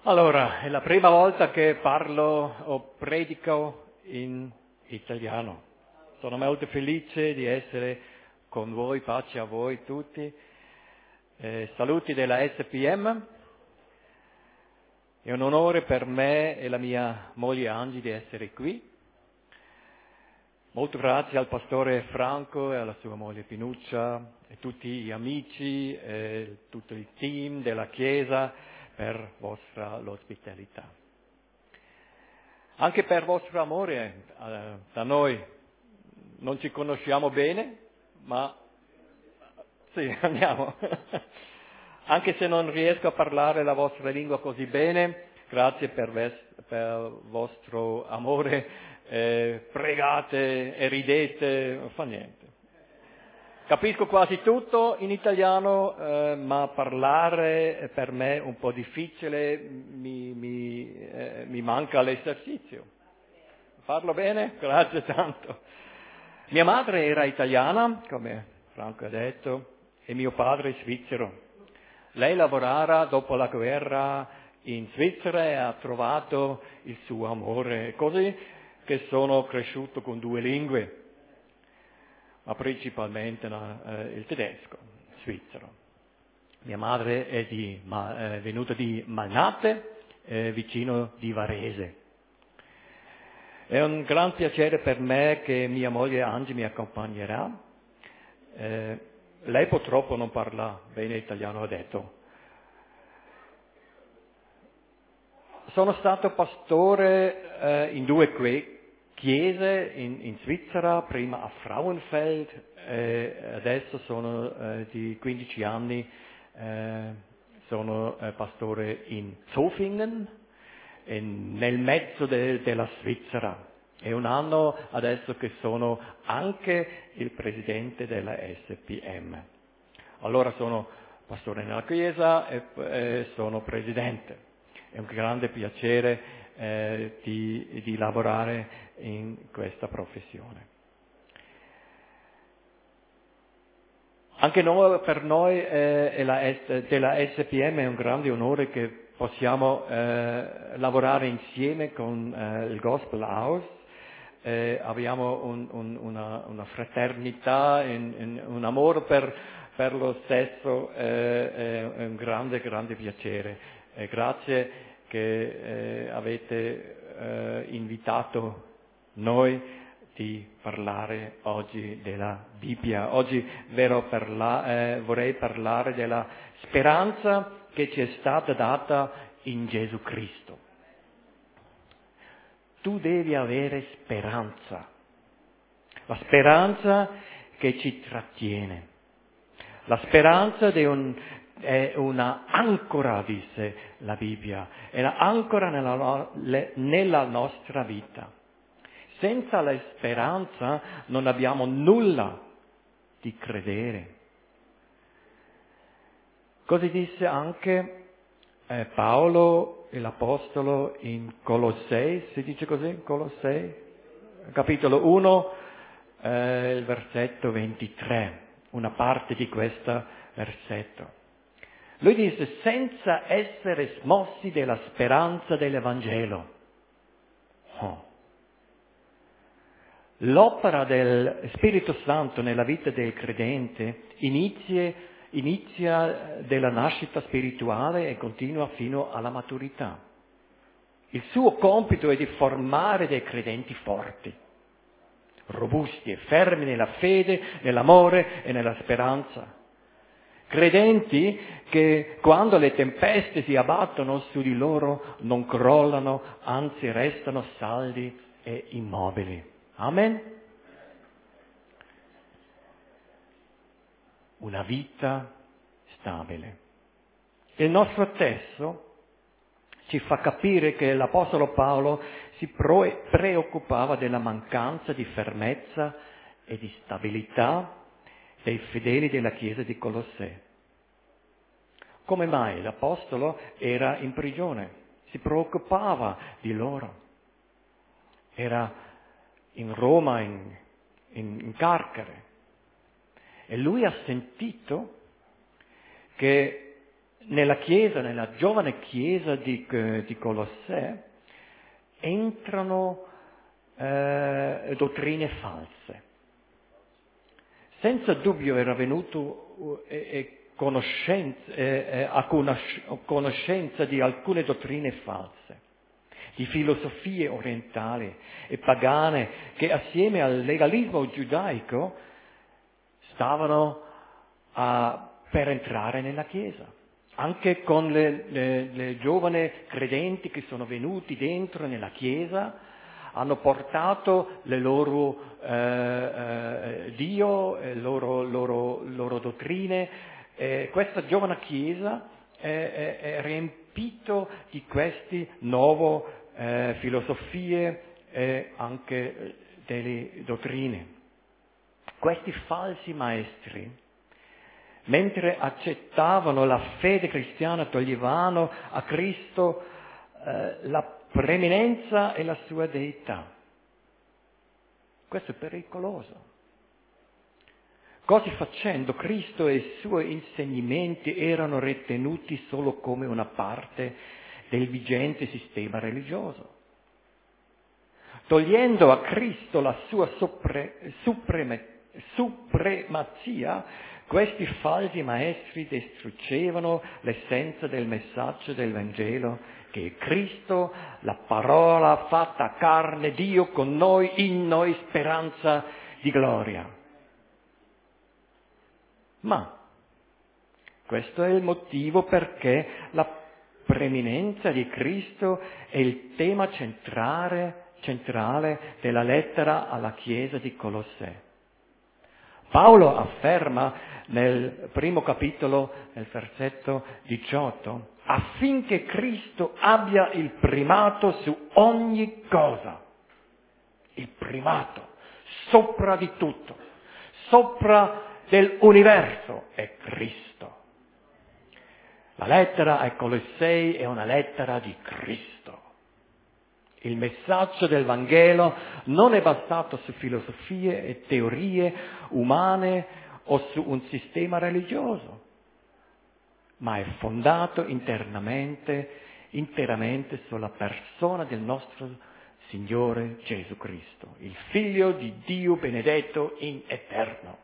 Allora, è la prima volta che parlo o predico in italiano. Sono molto felice di essere con voi, pace a voi tutti. Saluti della SPM. È un onore per me e la mia moglie Angie di essere qui. Molto grazie al pastore Franco e alla sua moglie Pinuccia e tutti gli amici e tutto il team della Chiesa per vostra ospitalità. Anche per vostro amore da noi. Non ci conosciamo bene, ma sì, andiamo. Anche se non riesco a parlare la vostra lingua così bene, grazie per il vostro amore, pregate e ridete, non fa niente. Capisco quasi tutto in italiano, ma parlare per me è un po' difficile, mi manca l'esercizio. Parlo bene? Grazie tanto. Mia madre era italiana, come Franco ha detto, e mio padre svizzero. Lei lavorava dopo la guerra in Svizzera e ha trovato il suo amore, così che sono cresciuto con 2 lingue, ma principalmente il tedesco, svizzero. Mia madre è venuta di Malnate, vicino di Varese. È un gran piacere per me che mia moglie Angie mi accompagnerà. Lei purtroppo non parla bene italiano, ha detto. Sono stato pastore in 2 chiese in Svizzera, prima a Frauenfeld, adesso sono di 15 anni, sono pastore in Zofingen, nel mezzo della Svizzera. È un anno adesso che sono anche il presidente della SPM. Allora sono pastore nella chiesa e sono presidente. È un grande piacere di lavorare in questa professione. Anche per noi della SPM è un grande onore che possiamo lavorare insieme con il Gospel House. Abbiamo una fraternità, un amore per lo stesso, è un grande piacere. Grazie che avete invitato noi di parlare oggi della Bibbia. Oggi vorrei parlare della speranza che ci è stata data in Gesù Cristo. Tu devi avere speranza, la speranza che ci trattiene. La speranza è una ancora, disse la Bibbia, è una ancora nella nostra vita. Senza la speranza non abbiamo nulla di credere. Così disse anche Paolo, l'Apostolo, in Colossei, si dice così? Colossei? Capitolo 1, il versetto 23, una parte di questo versetto. Lui disse, senza essere smossi della speranza dell'Evangelo. L'opera del Spirito Santo nella vita del credente inizia dalla nascita spirituale e continua fino alla maturità. Il suo compito è di formare dei credenti forti, robusti e fermi nella fede, nell'amore e nella speranza. Credenti che quando le tempeste si abbattono su di loro non crollano, anzi restano saldi e immobili. Amen? Una vita stabile. Il nostro testo ci fa capire che l'Apostolo Paolo si preoccupava della mancanza di fermezza e di stabilità dei fedeli della Chiesa di Colossè. Come mai l'Apostolo era in prigione? Si preoccupava di loro. Era in Roma, in carcere. E lui ha sentito che nella chiesa, nella giovane chiesa di Colossè, entrano dottrine false. Senza dubbio era venuto a conoscenza di alcune dottrine false, di filosofie orientali e pagane che assieme al legalismo giudaico stavano per entrare nella Chiesa. Anche con le giovani credenti che sono venuti dentro nella Chiesa, hanno portato le loro Dio, le loro dottrine. Questa giovane Chiesa è riempito di queste nuove filosofie e anche delle dottrine. Questi falsi maestri, mentre accettavano la fede cristiana, toglievano a Cristo la preeminenza e la sua deità. Questo è pericoloso. Così facendo, Cristo e i suoi insegnamenti erano ritenuti solo come una parte del vigente sistema religioso. Togliendo a Cristo la sua supremazia, questi falsi maestri distruggevano l'essenza del messaggio del Vangelo, che è Cristo, la parola fatta carne, Dio con noi, in noi, speranza di gloria. Ma questo è il motivo perché la preeminenza di Cristo è il tema centrale della lettera alla Chiesa di Colossè. Paolo afferma nel primo capitolo, nel versetto 18, affinché Cristo abbia il primato su ogni cosa. Il primato, sopra di tutto, sopra dell'universo è Cristo. La lettera ai Colossei è una lettera di Cristo. Il messaggio del Vangelo non è basato su filosofie e teorie umane o su un sistema religioso, ma è fondato interamente sulla persona del nostro Signore Gesù Cristo, il Figlio di Dio benedetto in eterno.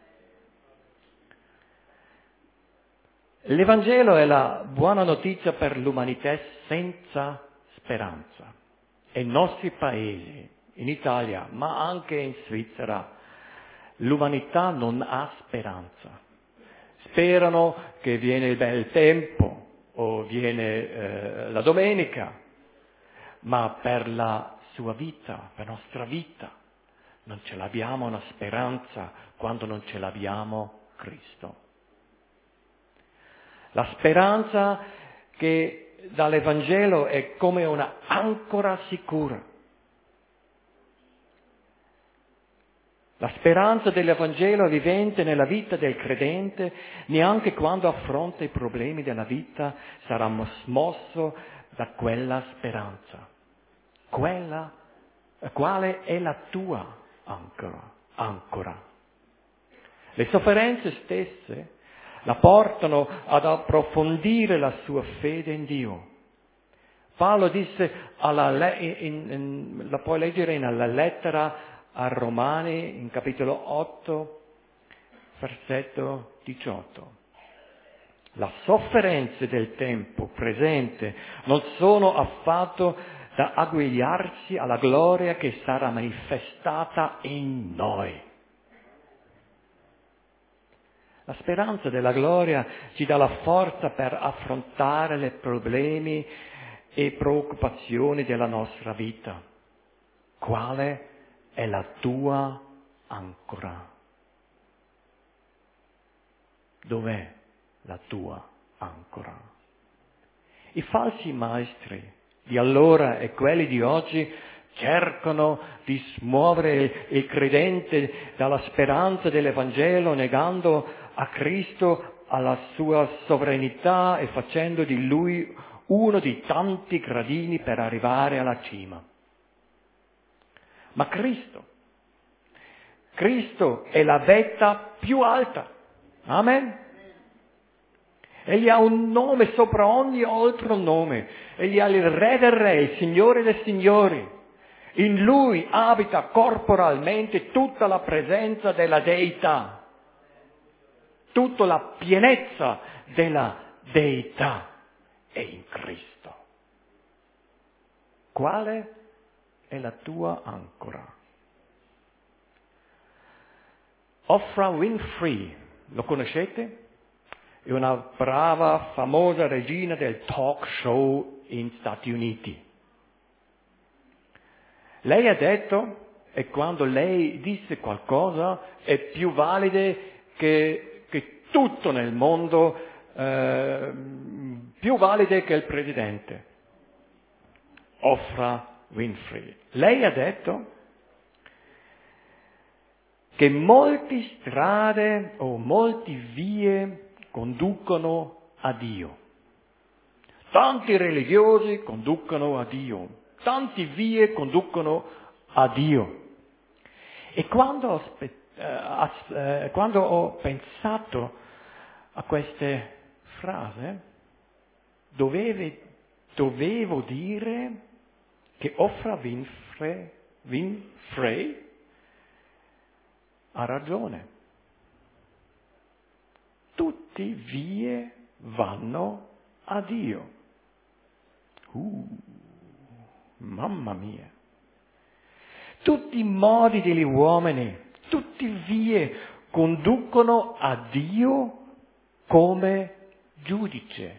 L'Evangelo è la buona notizia per l'umanità senza speranza. E i nostri paesi, in Italia, ma anche in Svizzera, l'umanità non ha speranza. Sperano che viene il bel tempo o viene la domenica, ma per la sua vita, per la nostra vita, non ce l'abbiamo una speranza quando non ce l'abbiamo Cristo. La speranza che dall'Evangelo è come una ancora sicura. La speranza dell'Evangelo è vivente nella vita del credente, neanche quando affronta i problemi della vita sarà smosso da quella speranza. Quale è la tua ancora? Le sofferenze stesse la portano ad approfondire la sua fede in Dio. Paolo disse, la puoi leggere nella lettera a Romani, in capitolo 8, versetto 18. Le sofferenze del tempo presente non sono affatto da agguagliarsi alla gloria che sarà manifestata in noi. La speranza della gloria ci dà la forza per affrontare i problemi e preoccupazioni della nostra vita. Quale è la tua ancora? Dov'è la tua ancora? I falsi maestri di allora e quelli di oggi cercano di smuovere il credente dalla speranza dell'Evangelo, negando a Cristo alla sua sovranità e facendo di Lui uno di tanti gradini per arrivare alla cima. Ma Cristo è la vetta più alta. Amen? Egli ha un nome sopra ogni altro nome. Egli è il Re del Re, il Signore dei Signori. In Lui abita corporalmente tutta la presenza della Deità, tutta la pienezza della Deità è in Cristo. Quale è la tua ancora? Oprah Winfrey, lo conoscete? È una brava, famosa regina del talk show in Stati Uniti. Lei ha detto, e quando lei disse qualcosa, è più valide che tutto nel mondo, più valide che il presidente. Oprah Winfrey. Lei ha detto che molte strade o molte vie conducono a Dio. Tanti religiosi conducono a Dio. Tante vie conducono a Dio. E quando ho pensato a queste frasi, dovevo dire che Oprah Winfrey ha ragione. Tutte vie vanno a Dio. Mamma mia. Tutti i modi degli uomini, tutte vie conducono a Dio come giudice.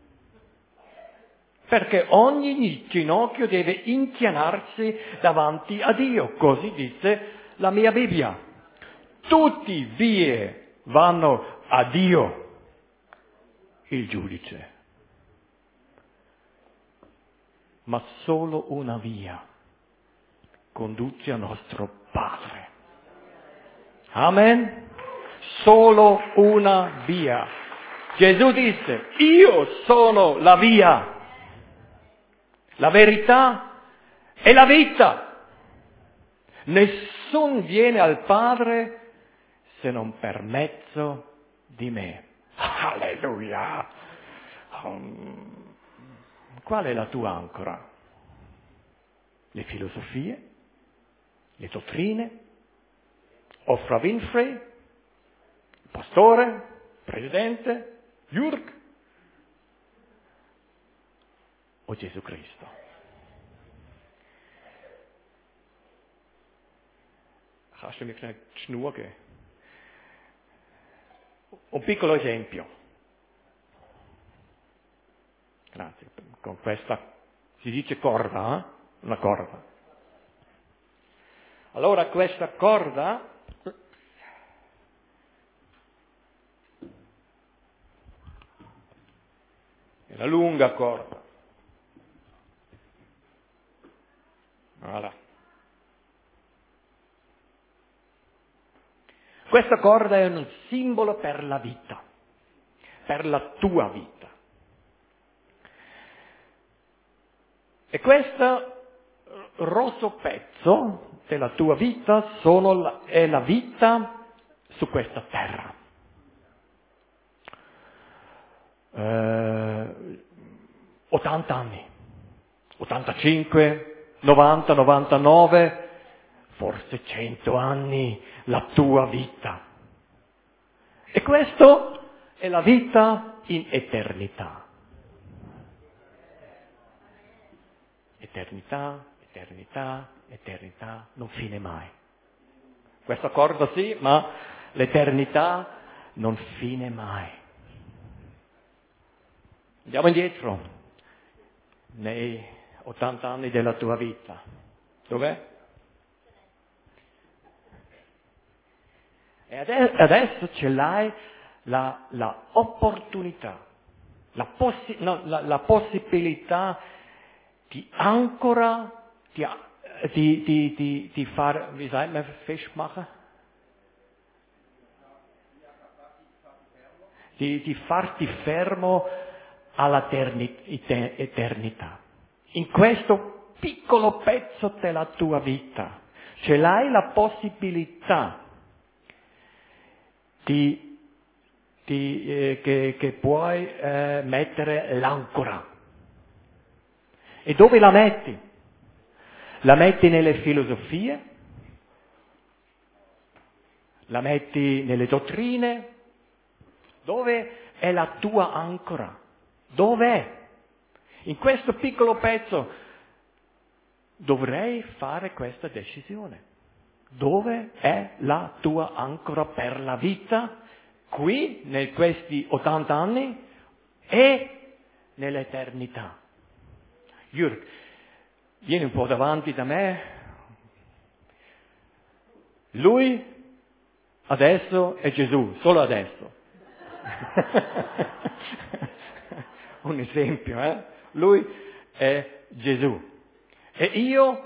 Perché ogni ginocchio deve inchinarsi davanti a Dio, così dice la mia Bibbia. Tutte vie vanno a Dio, il giudice. Ma solo una via conduce al nostro Padre. Amen? Solo una via. Gesù disse, io sono la via, la verità e la vita. Nessun viene al Padre se non per mezzo di me. Alleluia! Qual è la tua ancora? Le filosofie? Le dottrine? Oprah Winfrey? Il pastore? Presidente? Jürg? O Gesù Cristo? Kannst du mir schnell die Schnur geben? Un piccolo esempio. Grazie. Con questa si dice corda, eh? Una corda. Allora questa corda è una lunga corda. Voilà. Questa corda è un simbolo per la vita, per la tua vita. E questo rosso pezzo della tua vita è la vita su questa terra. 80 anni, 85, 90, 99, forse 100 anni la tua vita. E questo è la vita in eternità. Eternità, eternità, eternità, non fine mai. Questa corda sì, ma l'eternità non fine mai. Andiamo indietro, nei 80 anni della tua vita. Dov'è? E adesso ce l'hai la opportunità, la possibilità die ancora, die far, wie sagt man, festmachen? Die farti fermo all'eternità. In questo piccolo pezzo della tua vita ce l'hai la possibilità di che puoi mettere l'ancora. E dove la metti? La metti nelle filosofie? La metti nelle dottrine? Dove è la tua ancora? Dov'è? In questo piccolo pezzo dovrei fare questa decisione. Dove è la tua ancora per la vita? Qui, in questi 80 anni e nell'eternità. Jürg, vieni un po' davanti da me. Lui adesso è Gesù, solo adesso. Un esempio, eh? Lui è Gesù. E io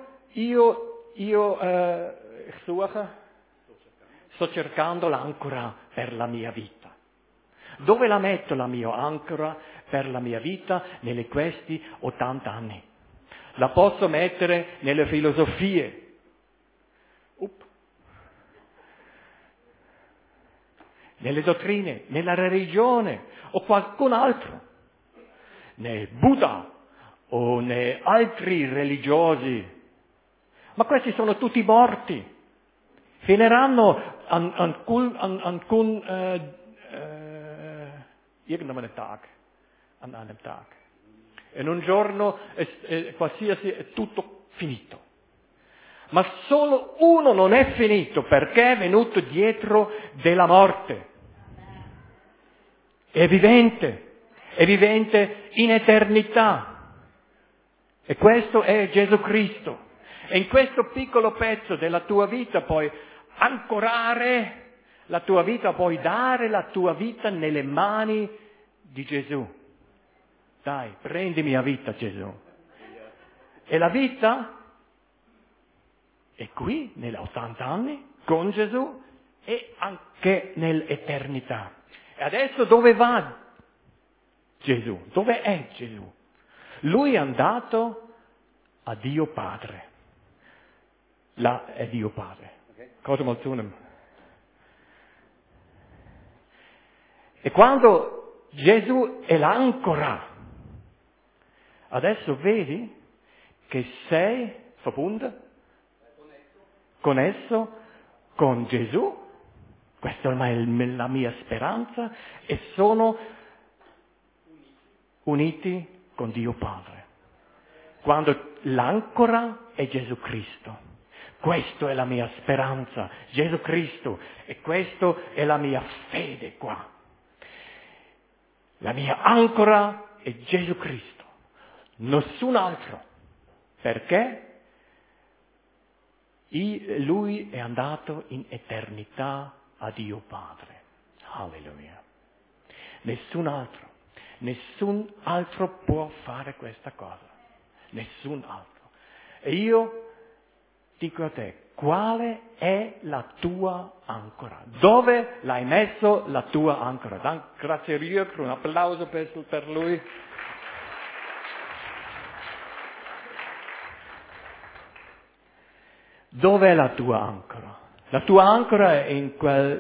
sto cercando l'ancora per la mia vita. Dove la metto la mia ancora per la mia vita nelle questi 80 anni? La posso mettere nelle filosofie. Nelle dottrine, nella religione o qualcun altro. Nel Buddha o nei altri religiosi. Ma questi sono tutti morti. Finiranno an einem Tag. In un giorno qualsiasi è tutto finito. Ma solo uno non è finito perché è venuto dietro della morte. È vivente in eternità. E questo è Gesù Cristo. E in questo piccolo pezzo della tua vita puoi ancorare la tua vita, puoi dare la tua vita nelle mani di Gesù. Dai, prendi mia vita, Gesù. E la vita è qui, negli 80 anni, con Gesù e anche nell'eternità. E adesso dove va Gesù? Dove è Gesù? Lui è andato a Dio Padre. Là è Dio Padre. Cosa molto. E quando Gesù è l'ancora, adesso vedi che sei verbunden con esso, con Gesù, questa è la mia speranza, e sono uniti con Dio Padre. Quando l'ancora è Gesù Cristo. Questa è la mia speranza, Gesù Cristo, e questa è la mia fede qua. La mia ancora è Gesù Cristo, nessun altro. Perché? Lui è andato in eternità a Dio Padre. Alleluia. Nessun altro può fare questa cosa. Nessun altro. E io dico a te, quale è la tua ancora? Dove l'hai messo la tua ancora? Grazie Jürg, un applauso per lui. Dov'è la tua ancora? La tua ancora è in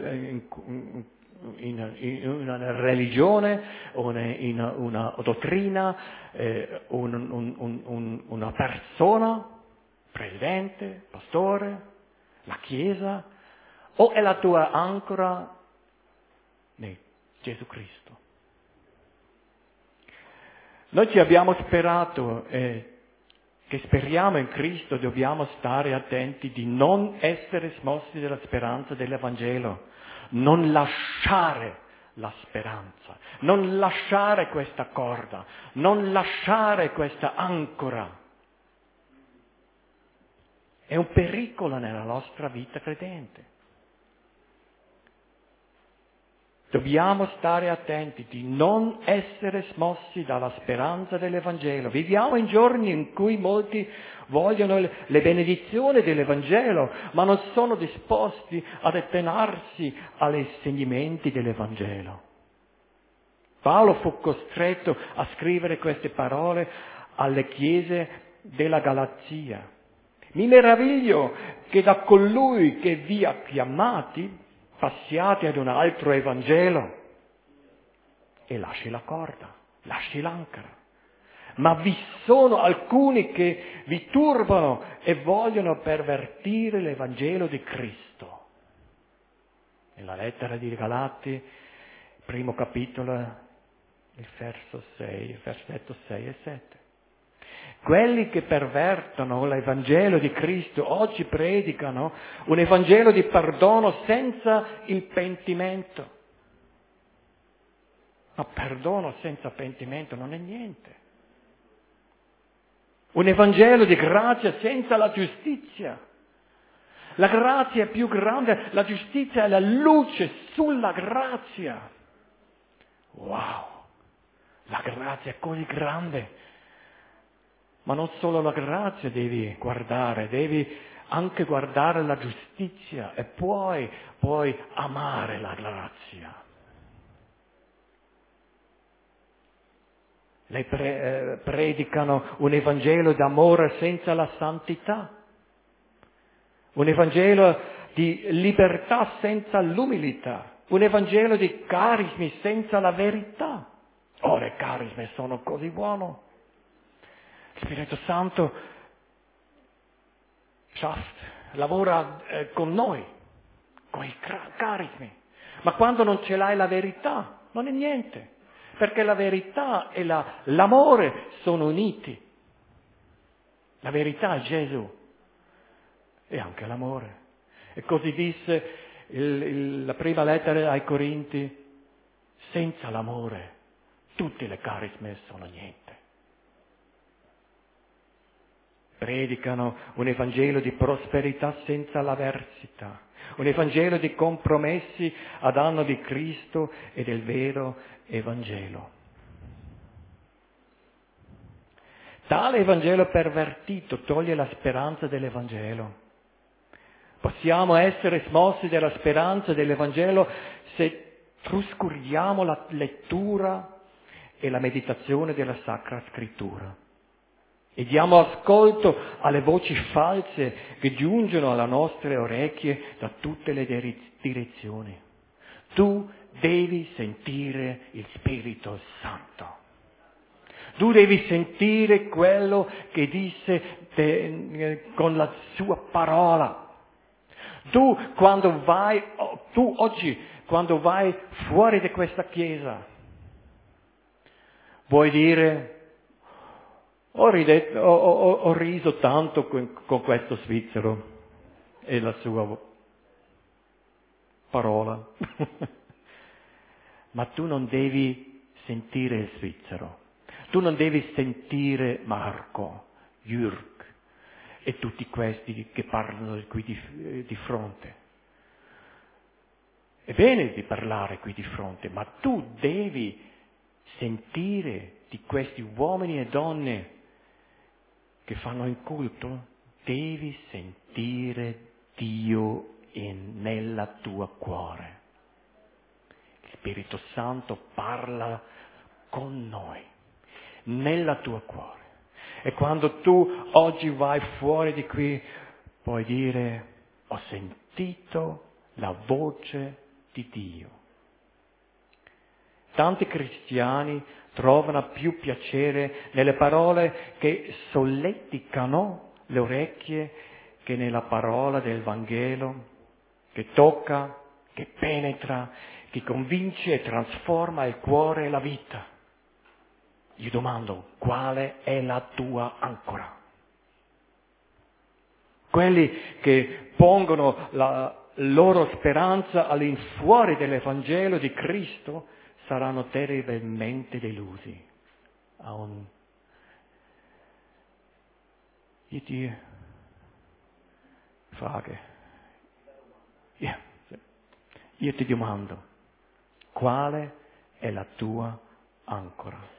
una religione, o in una dottrina, una persona, presidente, pastore, la Chiesa, o è la tua ancora in Gesù Cristo? Noi ci abbiamo sperato che speriamo in Cristo, dobbiamo stare attenti di non essere smossi dalla speranza dell'Evangelo, non lasciare la speranza, non lasciare questa corda, non lasciare questa ancora. È un pericolo nella nostra vita credente. Dobbiamo stare attenti di non essere smossi dalla speranza dell'Evangelo. Viviamo in giorni in cui molti vogliono le benedizioni dell'Evangelo, ma non sono disposti ad attenersi agli insegnamenti dell'Evangelo. Paolo fu costretto a scrivere queste parole alle chiese della Galazia. Mi meraviglio che da colui che vi ha chiamati passiate ad un altro Evangelo. e lasci la corda, lasci l'ancora. Ma vi sono alcuni che vi turbano e vogliono pervertire l'Evangelo di Cristo. Nella lettera di Galati, primo capitolo, il versetto 6 e 7. Quelli che pervertono l'Evangelo di Cristo oggi predicano un Evangelo di perdono senza il pentimento. Ma perdono senza pentimento non è niente. Un Evangelo di grazia senza la giustizia. La grazia è più grande, la giustizia è la luce sulla grazia. Wow! La grazia è così grande. Ma non solo la grazia devi guardare, devi anche guardare la giustizia e puoi amare la grazia. Le predicano un Evangelo d'amore senza la santità, un Evangelo di libertà senza l'umiltà, un Evangelo di carismi senza la verità. Oh, le carismi sono così buono. Lo Spirito Santo lavora con noi, con i carismi. Ma quando non ce l'hai la verità, non è niente. Perché la verità e l'amore sono uniti. La verità è Gesù e anche l'amore. E così disse la prima lettera ai Corinti, senza l'amore tutte le carisme sono niente. Predicano un Evangelo di prosperità senza l'avversità, un Evangelo di compromessi a danno di Cristo e del vero Evangelo. Tale Evangelo pervertito toglie la speranza dell'Evangelo. Possiamo essere smossi dalla speranza dell'Evangelo se trascuriamo la lettura e la meditazione della Sacra Scrittura e diamo ascolto alle voci false che giungono alle nostre orecchie da tutte le direzioni. Tu devi sentire il Spirito Santo. Tu devi sentire quello che disse con la sua parola. Tu oggi, quando vai fuori di questa chiesa, vuoi dire, ho riso tanto con questo svizzero e la sua parola. Ma tu non devi sentire il svizzero, tu non devi sentire Marco, Jürg e tutti questi che parlano qui di fronte. È bene di parlare qui di fronte, ma tu devi sentire di questi uomini e donne che fanno il culto, devi sentire Dio nella tua cuore. Il Spirito Santo parla con noi, nella tua cuore. E quando tu oggi vai fuori di qui, puoi dire, ho sentito la voce di Dio. Tanti cristiani trovano più piacere nelle parole che solleticano le orecchie che nella parola del Vangelo, che tocca, che penetra, che convince e trasforma il cuore e la vita. Io domando, quale è la tua ancora? Quelli che pongono la loro speranza all'infuori dell'Evangelo di Cristo saranno terribilmente delusi. Io ti frage. Io ti domando, quale è la tua ancora?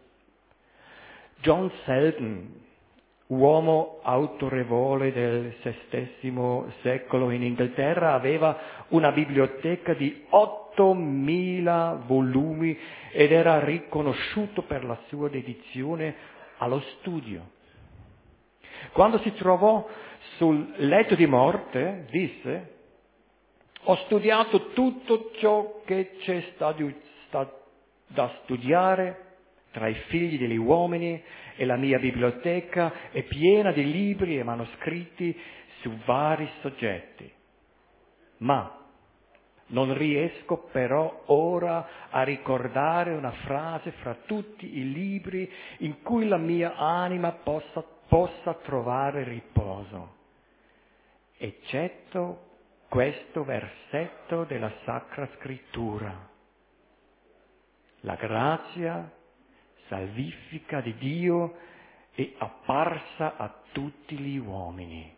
John Selden, uomo autorevole del XVI secolo in Inghilterra, aveva una biblioteca di 8.000 volumi ed era riconosciuto per la sua dedizione allo studio. Quando si trovò sul letto di morte, disse, ho studiato tutto ciò che c'è da studiare tra i figli degli uomini e la mia biblioteca è piena di libri e manoscritti su vari soggetti. Ma non riesco però ora a ricordare una frase fra tutti i libri in cui la mia anima possa trovare riposo, eccetto questo versetto della Sacra Scrittura. La grazia salvifica di Dio è apparsa a tutti gli uomini.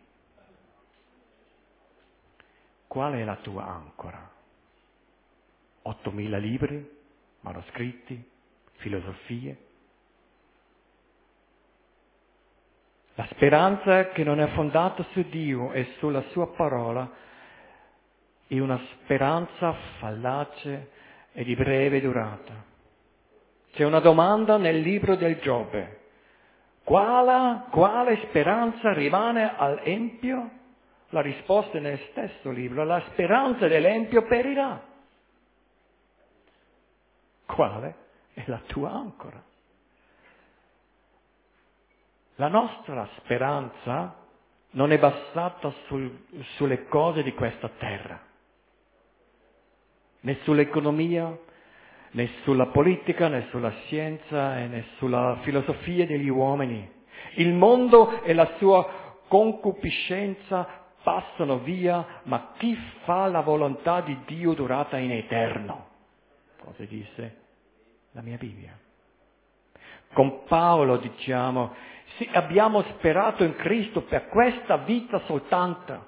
Qual è la tua ancora? 8.000 libri, manoscritti, filosofie? La speranza che non è fondata su Dio e sulla sua parola è una speranza fallace e di breve durata. C'è una domanda nel libro del Giobbe. Quale speranza rimane all'empio? La risposta è nel stesso libro. La speranza dell'empio perirà. Quale è la tua ancora? La nostra speranza non è basata sulle cose di questa terra, né sull'economia, né sulla politica, né sulla scienza, né sulla filosofia degli uomini. Il mondo e la sua concupiscenza passano via, ma chi fa la volontà di Dio durata in eterno. Cosa dice la mia Bibbia? Con Paolo diciamo, sì, abbiamo sperato in Cristo per questa vita soltanto.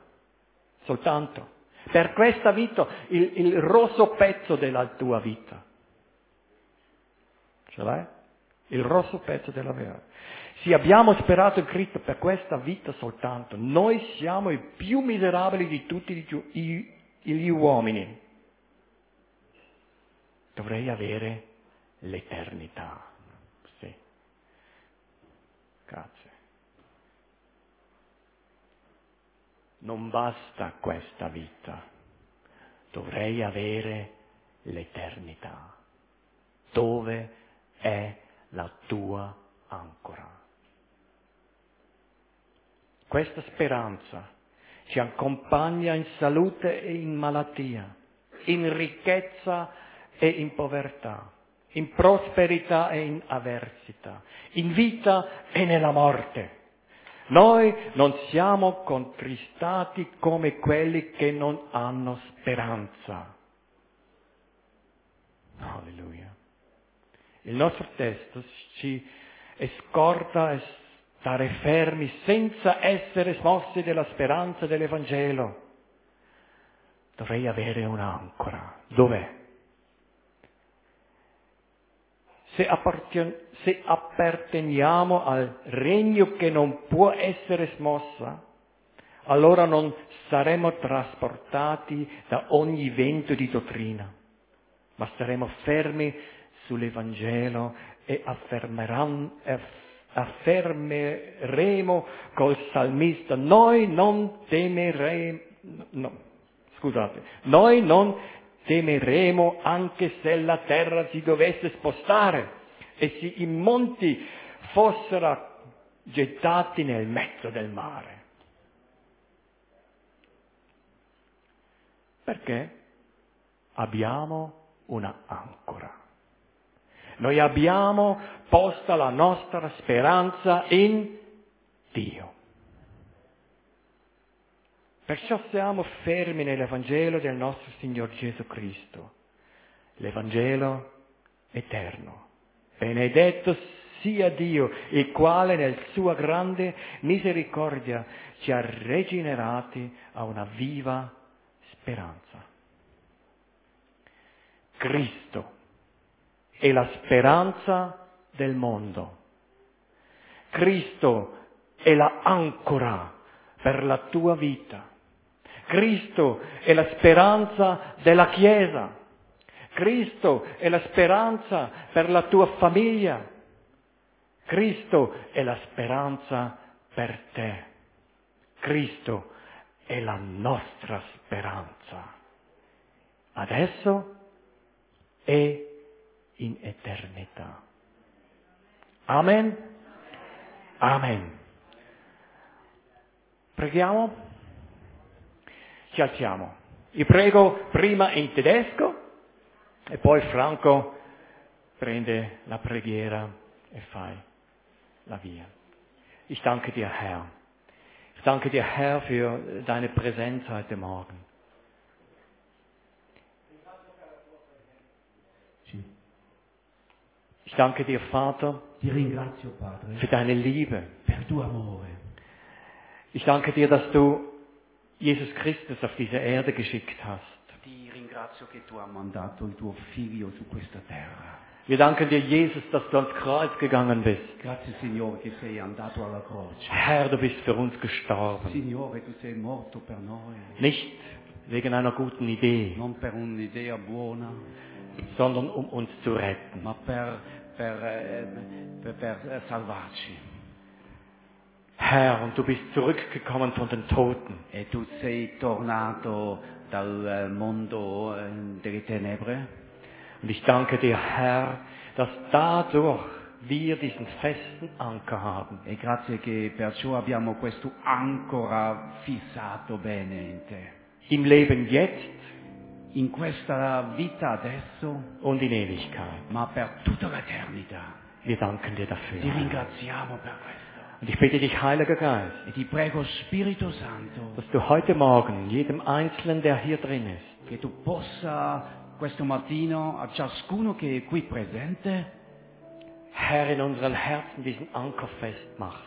Per questa vita, il rosso pezzo della tua vita. Ce l'hai? Il rosso pezzo della vera. Sì, abbiamo sperato in Cristo per questa vita soltanto. Noi siamo i più miserabili di tutti gli uomini. Dovrei avere l'eternità. Sì. Grazie. Non basta questa vita. Dovrei avere l'eternità. Dove è la tua ancora? Questa speranza ci accompagna in salute e in malattia, in ricchezza e in povertà, in prosperità e in avversità, in vita e nella morte. Noi non siamo contristati come quelli che non hanno speranza. Alleluia. Il nostro testo ci esorta a stare fermi senza essere smossi dalla speranza dell'Evangelo. Dovrei avere un'ancora. Dov'è? Se apparteniamo al regno che non può essere smossa, allora non saremo trasportati da ogni vento di dottrina, ma staremo fermi sull'Evangelo e affermeremo col salmista, noi non temeremo anche se la terra si dovesse spostare e se i monti fossero gettati nel mezzo del mare. Perché abbiamo una ancora. Noi abbiamo posta la nostra speranza in Dio. Perciò siamo fermi nell'Evangelo del nostro Signor Gesù Cristo, l'Evangelo eterno. Benedetto sia Dio, il quale nel sua grande misericordia ci ha rigenerati a una viva speranza. Cristo è la speranza del mondo. Cristo è la ancora per la tua vita. Cristo è la speranza della Chiesa. Cristo è la speranza per la tua famiglia. Cristo è la speranza per te. Cristo è la nostra speranza. Adesso e in eternità. Amen. Amen. Preghiamo? Ci alziamo. Io prego prima in tedesco e poi Franco prende la preghiera e fai la via. Ich danke dir, Herr. Ich danke dir, Herr, für deine Präsenz heute Morgen. Ich danke dir, Vater, Ti ringrazio, Padre, für deine Liebe. per tuo amore. Ich danke dir, dass du Jesus Christus auf diese Erde geschickt hast. Ti ringrazio che tu hai mandato il tuo figlio su questa terra. Wir danken dir, Jesus, dass du ans Kreuz gegangen bist. Grazie, Signore, che sei andato alla croce. Herr, du bist für uns gestorben. Signore, tu sei morto per noi. Nicht wegen einer guten Idee, Non per un'idea buona, sondern um uns zu retten. ma per salvarci. Herr, und du bist zurückgekommen von den Toten. E tu sei tornato dal mondo delle tenebre. Und ich danke dir, Herr, dass dadurch wir diesen festen Anker haben. E grazie che perciò abbiamo questo ancora fissato bene in te. Im Leben jetzt In questa vita adesso, und in Ewigkeit. ma per tutta l'eternità. Wir danken dir Ti dafür. ringraziamo per questo. Und ich bitte dich, Heiliger Geist, E ti prego, Spirito Santo, dass du heute Morgen jedem Einzelnen, der hier drin ist, che tu possa questo mattino a ciascuno che è qui presente Herr, in unseren Herzen diesen Anker festmachst.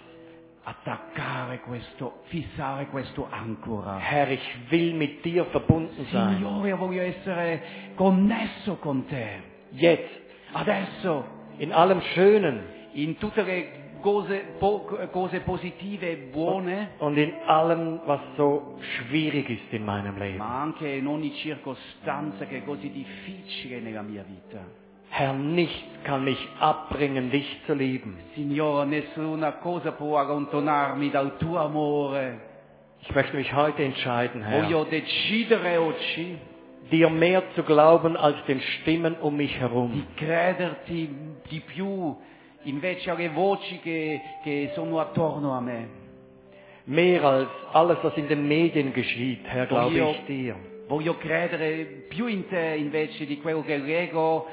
fissare questo ancora. Herr, ich will mit dir verbunden sein. Signore, voglio essere connesso con te. Jetzt, Adesso, in allem Schönen in tutte le cose positive e buone, und in allem, was so schwierig ist in meinem Leben. ma anche in ogni circostanza che è così difficile nella mia vita. Herr, nichts kann mich abbringen, dich zu lieben. Signore, nessuna cosa può allontanarmi dal tuo amore. Ich möchte mich heute entscheiden, Herr, Voglio decidere oggi dir mehr zu glauben als den Stimmen um mich herum. di crederti di più invece alle voci che sono attorno a me. Mehr als alles, was in den Medien geschieht, Herr, glaube Voglio- ich dir. Voglio credere più in te invece di quello che leggo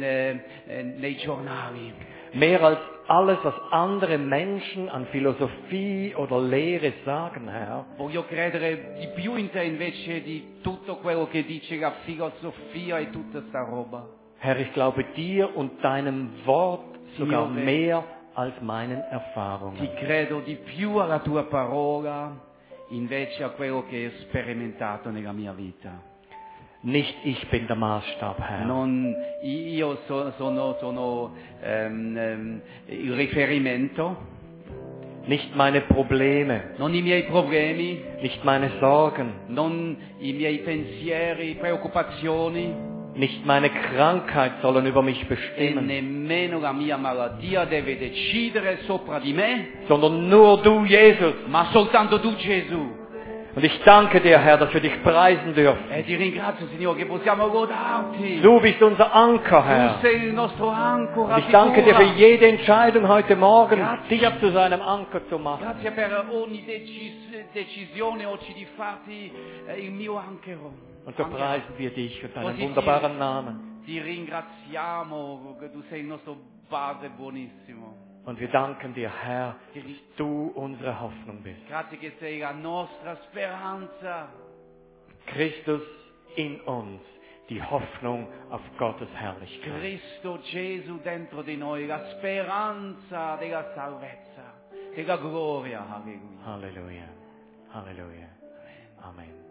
nei giornali. Mehr als alles, was andere Menschen an Philosophie oder Lehre sagen, Herr. Voglio credere di più in te invece di tutto quello che dice la filosofia e tutta sta roba. Herr, ich glaube dir und deinem Wort sogar Signore, mehr als meinen Ti Erfahrungen. credo di più alla tua parola invece a quello che ho sperimentato nella mia vita. Nicht ich bin der Maßstab, Herr. Non io sono il riferimento, Nicht meine Probleme, non i miei problemi, nicht meine Sorgen, non i miei pensieri, preoccupazioni nicht meine Krankheit sollen über mich e bestimmen, nemmeno la mia malattia deve decidere sopra di me, sondern nur du, Jesus. ma soltanto tu, Gesù. Und ich danke dir, Herr, dass wir dich preisen dürfen. E ti ringrazio, Signore, che possiamo lodarti. Du bist unser Anker, Tu Herr. sei il nostro ancora. Und ich danke dir für sicura. jede Entscheidung heute Morgen, Grazie. dich zu seinem Anker zu machen. Grazie per ogni decisione oggi di farti il mio ancero. Und so preisen wir dich und deinen Così wunderbaren Namen. Ti ringraziamo che tu sei il nostro Padre buonissimo. Und wir danken dir, Herr, dass du unsere Hoffnung bist. Grazie che sei la nostra speranza. Christus in uns, die Hoffnung auf Gottes Herrlichkeit. Cristo Gesù dentro di noi, la speranza della salvezza, della gloria. Alleluia. Halleluja. Halleluja. Amen.